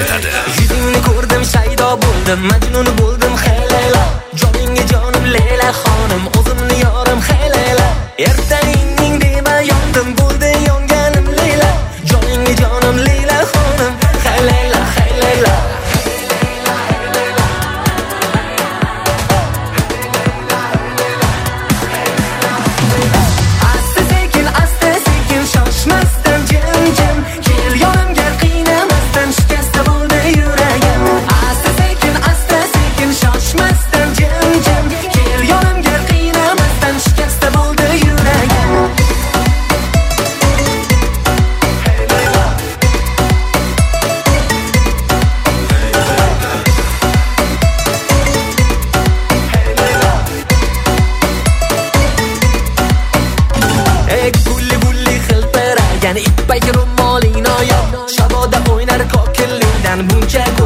etadi. Yuzingni ko'rdim, shaydo bo'ldim, majnun bo'ldim, hey Layla. Joningga jonim Layla xonim, o'zimni yorim, hey Layla. Ertaningning dema yondim, bo'ldi yonganim Layla. Joningga jonim Layla xonim, hey Layla, hey Layla. Asta sekin shoshmasdan jim kel yonimga, qiynamasdan shikasta bo'ldi yuragim. Asta sekin shoshmasdan jim kel yonimga, qiynamasdan shikasta bo'ldi yuragim. Gulli xilpiragan ippak ro'moling noyob, shaboda o'ynar kokilingdan buncha